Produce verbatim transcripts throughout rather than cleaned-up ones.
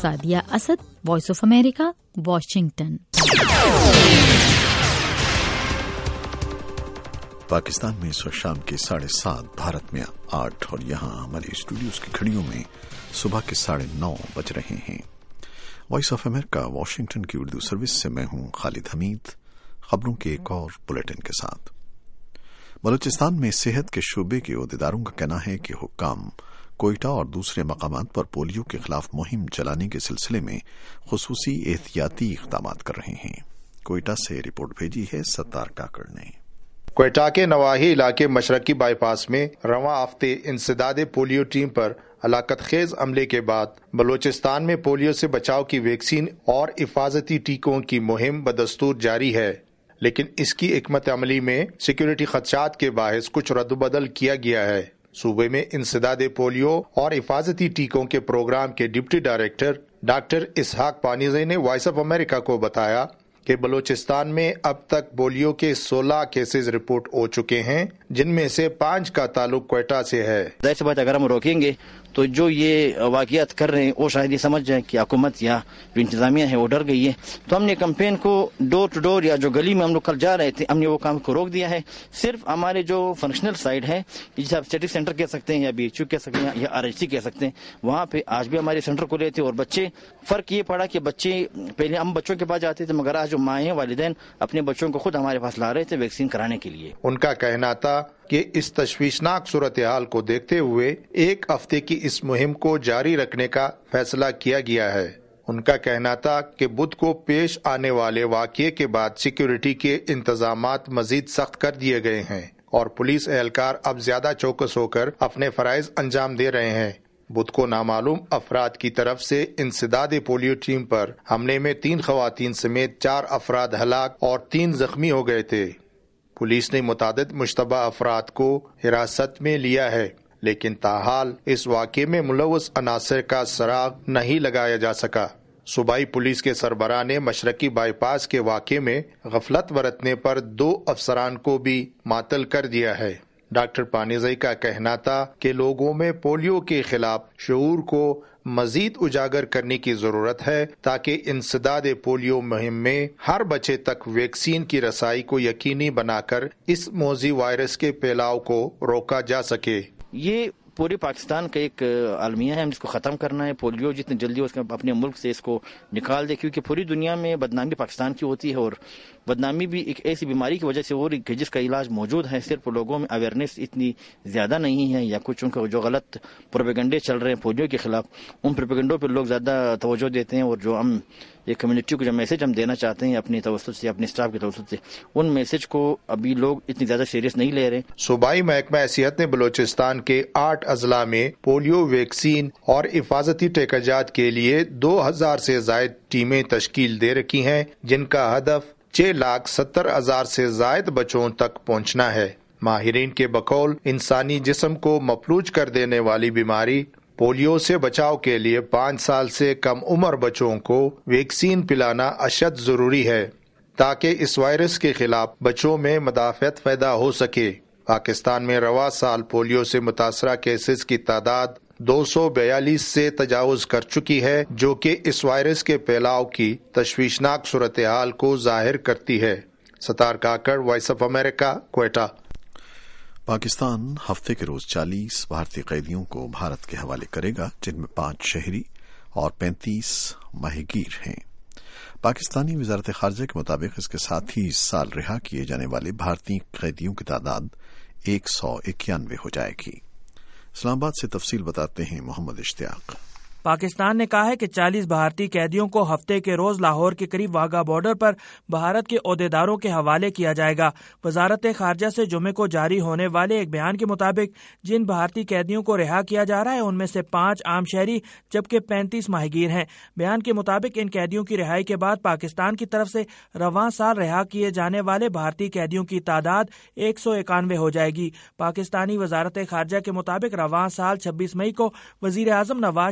Sadia Asad, voice of America, Washington. Pakistan में इस वक्त शाम के साढ़े सात, भारत में आठ और यहाँ हमारे स्टूडियोज की घड़ियों में सुबह के साढ़े नौ बज रहे हैं। वॉइस ऑफ अमेरिका वॉशिंगटन की उर्दू सर्विस से मैं हूँ खालिद हमीद। खबरों के एक और बुलेटिन के साथ। बलूचिस्तान में सेहत के शोबे के ओहदेदारों का कहना है कि हुक्काम कोयटा और दूसरे मकामात पर पोलियो के खिलाफ मुहिम चलाने के सिलसिले में खुसूसी एहतियाती इक़दाम कर रहे हैं। कोयटा से रिपोर्ट भेजी है सत्तार काकड़ ने। कोयटा के नवाही इलाके मशरकी बाईपास में रवां हफ्ते इंसदादे पोलियो टीम पर हलाकत खेज हमले के बाद बलूचिस्तान में पोलियो से बचाव की वैक्सीन और हिफाजती टीकों की मुहिम बदस्तूर जारी है, लेकिन इसकी हिकमत अमली में सिक्योरिटी खदशात के बायस कुछ रद्दबदल किया गया है। सूबे में इंसदादे पोलियो और हिफाजती टीकों के प्रोग्राम के deputy director doctor Ishaq Panezai ने वॉइस ऑफ अमेरिका को बताया कि बलूचिस्तान में अब तक पोलियो के सोलह केसेस रिपोर्ट हो चुके हैं, जिनमें से पाँच का ताल्लुक कोयटा से है। ऐसी बात अगर हम रोकेंगे तो जो ये वाक़ियात कर रहे हैं वो शायद ये समझ जाए कि हुकूमत या जो इंतजामिया है वो डर गई है। तो हमने कैंपेन को डोर टू डोर या जो गली में हम लोग कल जा रहे थे, हमने वो काम को रोक दिया है। सिर्फ हमारे जो फंक्शनल साइड है, जिसे आप स्टैटिक सेंटर कह सकते हैं या बी एच यू कह सकते हैं या आर एच सी कह सकते हैं, वहाँ पे आज भी हमारे सेंटर खुले थे। और बच्चे, फर्क ये पड़ा कि बच्चे पहले हम बच्चों के पास जाते थे, मगर आज जो माएँ वालिदैन अपने बच्चों को खुद हमारे पास ला रहे थे वैक्सीन कराने के लिए। उनका कहना था कि इस तशवीशनाक सूरत हाल को देखते हुए एक हफ्ते की इस मुहिम को जारी रखने का फैसला किया गया है। उनका कहना था कि बुध को पेश आने वाले वाक़ये के बाद सिक्योरिटी के इंतजामात मजीद सख्त कर दिए गए हैं और पुलिस एहलकार अब ज्यादा चौकस होकर अपने फराइज अंजाम दे रहे हैं। बुध को नामालूम अफराद की तरफ से इंसदादे पोलियो टीम पर हमले में तीन खवातीन समेत चार अफराद हलाक और तीन जख्मी हो गए थे। पुलिस ने मुतादिद मुश्तबा अफराद को हिरासत में लिया है, लेकिन ताहाल इस वाक़े में मुलव्वस अनासर का सराग नहीं लगाया जा सका। सूबाई पुलिस के सरबराह ने मशरकी बाईपास के वाक़े में गफलत बरतने पर दो अफसरान को भी मातल कर दिया है। डॉक्टर पानीज़ई का कहना था कि लोगों में पोलियो के खिलाफ शऊर को मजीद उजागर करने की जरूरत है ताकि इंसदादे पोलियो मुहिम में हर बच्चे तक वैक्सीन की रसाई को यकीनी बनाकर इस मौजी वायरस के फैलाव को रोका जा सके। ये पूरे पाकिस्तान का एक आलमिया है, हम इसको ख़त्म करना है। पोलियो जितनी जल्दी उसके अपने मुल्क से इसको निकाल दे, क्योंकि पूरी दुनिया में बदनामी पाकिस्तान की होती है और बदनामी भी एक ऐसी बीमारी की वजह से हो रही है जिसका इलाज मौजूद है, सिर्फ लोगों में अवेयरनेस इतनी ज़्यादा नहीं है या कुछ उनके जो गलत प्रोपेगेंडे चल रहे हैं पोलियो के खिलाफ, उन प्रोपेगेंडों पर लोग ज़्यादा तवज्जो देते हैं। और जो हम ये कम्युनिटी को जो मैसेज हम देना चाहते हैं अपनी तवज्जुह से, अपने स्टाफ की तवज्जुह से, उन मैसेज को अभी लोग इतनी ज़्यादा सीरियस नहीं ले रहे। सूबाई महकमा सेहत ने बलूचिस्तान के आठ अजला में पोलियो वैक्सीन और हिफाजती टेकाजात के लिए दो हजार से जायद टीमें तश्कील दे रखी हैं, जिनका हदफ छह लाख सत्तर हजार से जायद बच्चों तक पहुंचना है। माहिरीन के बकौल इंसानी जिस्म को मफलूज कर देने वाली बीमारी पोलियो से बचाव के लिए पाँच साल से कम उम्र बच्चों को वैक्सीन पिलाना अशद जरूरी है ताकि इस वायरस के खिलाफ बच्चों में मदाफियत पैदा हो सके। पाकिस्तान में रवा साल पोलियो से मुतासरा केसेस की तादाद दो सौ बयालीस से तजावुज कर चुकी है, जो कि इस वायरस के फैलाव की तशवीशनाक सूरत हाल को जाहिर करती है। Sattar Kakar, voice of America, Quetta. Pakistan हफ्ते के रोज चालीस भारतीय कैदियों को भारत के हवाले करेगा, जिनमें पांच शहरी और पैंतीस माहीगीर हैं। पाकिस्तानी वजारत खारजा के मुताबिक इसके साथ ही इस साल रिहा किए जाने वाले भारतीय कैदियों की तादाद एक सौ इक्यानवे हो जाएगी। इस्लामाबाद से तफसील बताते हैं मोहम्मद इश्तियाक। पाकिस्तान ने कहा है कि चालीस भारतीय कैदियों को हफ्ते के रोज लाहौर के करीब वाघा बॉर्डर पर भारत के ओहदेदारों के हवाले किया जाएगा। वजारत खारजा से जुमे को जारी होने वाले एक बयान के मुताबिक जिन भारतीय कैदियों को रिहा किया जा रहा है उनमें से पांच आम शहरी जबकि पैंतीस माहीगीर हैं। बयान के मुताबिक इन कैदियों की रिहाई के बाद पाकिस्तान की तरफ से रवां साल रिहा किए जाने वाले भारतीय कैदियों की तादाद एक सौ इक्यानवे हो जाएगी। पाकिस्तानी वजारत खारजा के मुताबिक रवां साल छब्बीस मई को वजीर आजम नवाज शरीफ ने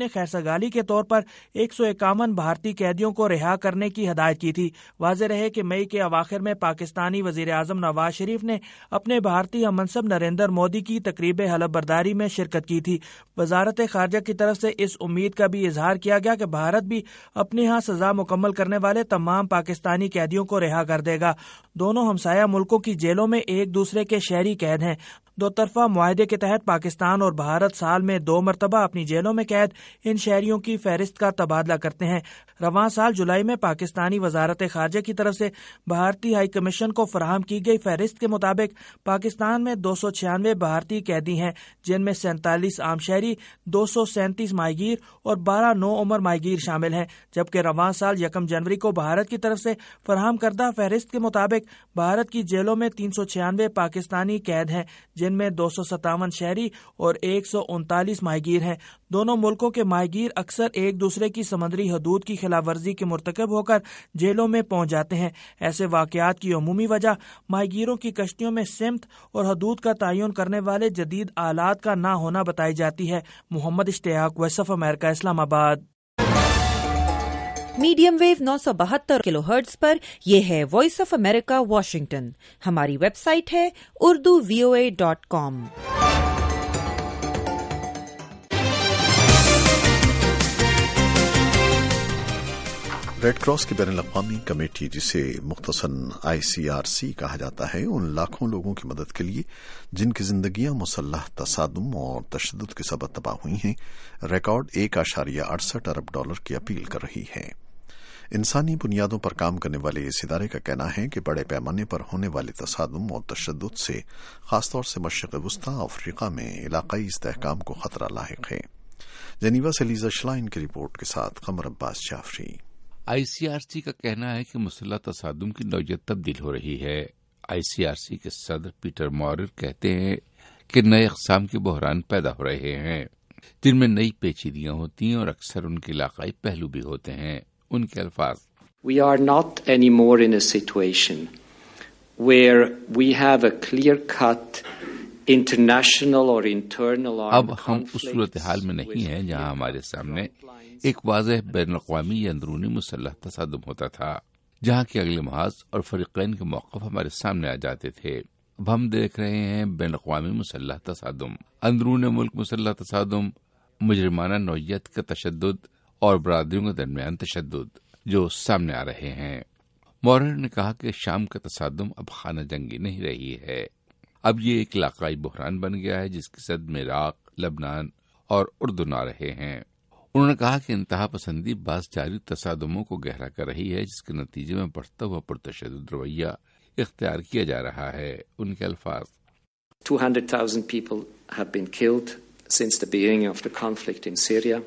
خیرسگالی کے طور پر ایک سو اکاون بھارتی قیدیوں کو رہا کرنے کی ہدایت کی تھی۔ واضح رہے کہ مئی کے اواخر میں پاکستانی وزیر اعظم نواز شریف نے اپنے بھارتی ہم منصب نریندر مودی کی تقریب حلف برداری میں شرکت کی تھی۔ وزارت خارجہ کی طرف سے اس امید کا بھی اظہار کیا گیا کہ بھارت بھی اپنے ہاں سزا مکمل کرنے والے تمام پاکستانی قیدیوں کو رہا کر دے گا۔ دونوں ہمسایہ ملکوں کی جیلوں میں ایک دوسرے کے شہری قید ہیں۔ دو طرفہ معاہدے کے تحت پاکستان اور بھارت سال میں دو مرتبہ اپنی جیلوں میں قید ان شہریوں کی فہرست کا تبادلہ کرتے ہیں۔ رواں سال جولائی میں پاکستانی وزارت خارجہ کی طرف سے بھارتی ہائی کمیشن کو فراہم کی گئی فہرست کے مطابق پاکستان میں دو سو چھیانوے بھارتی قیدی ہیں، جن میں سینتالیس عام شہری، دو سو سینتیس ماہی گیر اور بارہ نو عمر ماہی گیر شامل ہیں، جبکہ رواں سال یکم جنوری کو بھارت کی طرف سے فراہم کردہ فہرست کے مطابق بھارت کی جیلوں میں تین سو چھیانوے پاکستانی قید ہیں، جن میں دو سو ستاون شہری اور ایک سو انتالیس ماہی گیر ہیں۔ دونوں ملکوں کے ماہی گیر اکثر ایک دوسرے کی سمندری حدود کی خلاف ورزی کے مرتکب ہو کر جیلوں میں پہنچ جاتے ہیں۔ ایسے واقعات کی عمومی وجہ ماہی گیروں کی کشتیوں میں سمت اور حدود کا تعین کرنے والے جدید آلات کا نہ ہونا بتائی جاتی ہے۔ محمد اشتیاق، وائس آف امریکہ، اسلام آباد۔ میڈیم ویو نو سو بہتر کلو ہرٹز پر یہ ہے وائس آف امریکہ واشنگٹن۔ ہماری ویب سائٹ ہے Urdu V O A dot com. Red cross کی بین الاقوامی کمیٹی، جسے مختصراً آئی سی آر سی کہا جاتا ہے، ان لاکھوں لوگوں کی مدد کے لیے جن کی زندگیاں مسلح تصادم اور تشدد کے سبب تباہ ہوئی ہیں، ریکارڈ ایک اشاریہ اڑسٹھ ارب ڈالر کی اپیل کر رہی ہے۔ انسانی بنیادوں پر کام کرنے والے اس ادارے کا کہنا ہے کہ بڑے پیمانے پر ہونے والے تصادم اور تشدد سے خاص طور سے مشرق وسطی افریقہ میں علاقائی استحکام کو خطرہ لاحق ہے۔ جنیوا سے لیزا شلائن کی رپورٹ کے ساتھ Qamar Abbas Jafri. I C R C کا کہنا ہے کہ مسلح تصادم کی نوعیت تبدیل ہو رہی ہے۔ آئی سی آر سی کے صدر پیٹر مورر کہتے ہیں کہ نئے اقسام کے بحران پیدا ہو رہے ہیں، جن میں نئی پیچیدگیاں ہوتی ہیں اور اکثر ان کے علاقائی پہلو بھی ہوتے ہیں۔ ان کے الفاظ: We are not anymore in a situation where we have a clear-cut international or internal armed اب ہم اس صورتحال میں نہیں ہیں جہاں ہمارے سامنے ایک واضح بین الاقوامی یا اندرونی مسلح تصادم ہوتا تھا، جہاں کے اگلے محاذ اور فریقین کے موقف ہمارے سامنے آ جاتے تھے۔ اب ہم دیکھ رہے ہیں بین الاقوامی مسلح تصادم، اندرون ملک مسلح تصادم، مجرمانہ نوعیت کا تشدد اور برادریوں کے درمیان تشدد جو سامنے آ رہے ہیں۔ مورر نے کہا کہ شام کا تصادم اب خانہ جنگی نہیں رہی ہے، اب یہ ایک علاقائی بحران بن گیا ہے جس کی زد میں عراق، لبنان اور اردن آ رہے ہیں۔ انہوں نے کہا کہ انتہا پسندی بعض جاری تصادموں کو گہرا کر رہی ہے، جس کے نتیجے میں بڑھتا ہوا پرتشدد رویہ اختیار کیا جا رہا ہے۔ ان کے الفاظ: two hundred thousand people have been killed since the beginning of the conflict in Syria.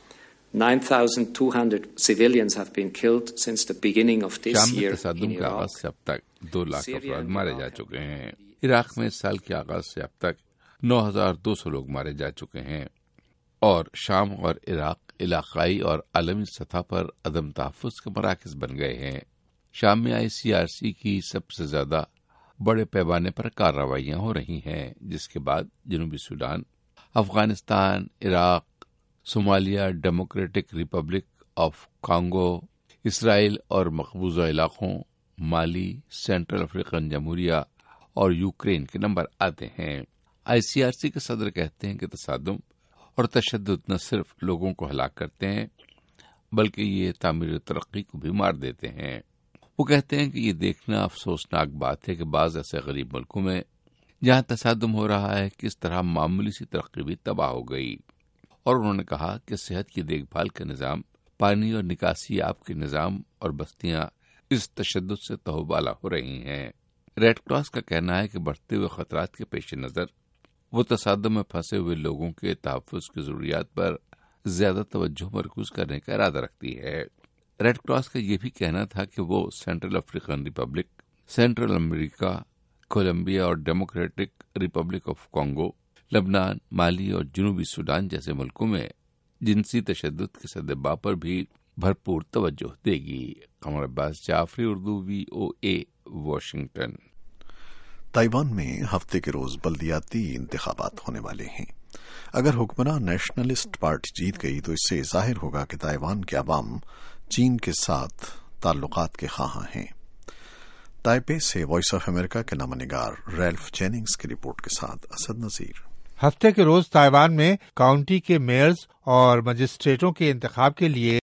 nine thousand two hundred civilians have been killed since the beginning of this شام میں year تصادم in کے آغاز Iraq. سے اب تک دو لاکھ افراد مارے جا چکے ہیں۔ عراق میں اس سال کے آغاز سے اب تک نو ہزار دو سو لوگ مارے جا چکے ہیں، اور شام اور عراق علاقائی اور عالمی سطح پر عدم تحفظ کے مراکز بن گئے ہیں۔ شام میں آئی سی آر سی کی سب سے زیادہ بڑے پیمانے پر کارروائیاں ہو رہی ہیں، جس کے بعد جنوبی سوڈان، افغانستان، عراق، صومالیہ، Democratic Republic of Congo, Israel اور مقبوضہ علاقوں، مالی، سینٹرل افریقن جمہوریہ اور یوکرین کے نمبر آتے ہیں۔ آئی سی آر سی کے صدر کہتے ہیں کہ تصادم اور تشدد نہ صرف لوگوں کو ہلاک کرتے ہیں بلکہ یہ تعمیر ترقی کو بھی مار دیتے ہیں۔ وہ کہتے ہیں کہ یہ دیکھنا افسوسناک بات ہے کہ بعض ایسے غریب ملکوں میں جہاں تصادم ہو رہا ہے کس طرح معمولی سی ترقی بھی تباہ ہو گئی، اور انہوں نے کہا کہ صحت کی دیکھ بھال کا نظام، پانی اور نکاسی آب کے نظام اور بستیاں اس تشدد سے تہوبالا ہو رہی ہیں۔ ریڈ کراس کا کہنا ہے کہ بڑھتے ہوئے خطرات کے پیش نظر وہ تصادم میں پھنسے ہوئے لوگوں کے تحفظ کی ضروریات پر زیادہ توجہ مرکوز کرنے کا ارادہ رکھتی ہے۔ ریڈ کراس کا یہ بھی کہنا تھا کہ وہ Central African Republic, Central America, Colombia اور ڈیموکریٹک ریپبلک آف کانگو، لبنان، مالی اور جنوبی سوڈان جیسے ملکوں میں جنسی تشدد کے سدبا پر بھی بھرپور توجہ دے گی۔ Qamar Abbas Jafri, Urdu V O A, Washington. Taiwan میں ہفتے کے روز بلدیاتی انتخابات ہونے والے ہیں۔ اگر حکمران نیشنلسٹ پارٹی جیت گئی تو اس سے ظاہر ہوگا کہ تائیوان کے عوام چین کے ساتھ تعلقات کے خواہاں ہیں۔ تائپے سے وائس آف امریکہ کے نامہ نگار ریلف جیننگز کی رپورٹ کے ساتھ اسد نذیر۔ ہفتے کے روز تائیوان میں کاؤنٹی کے میئرز اور مجسٹریٹوں کے انتخاب کے لیے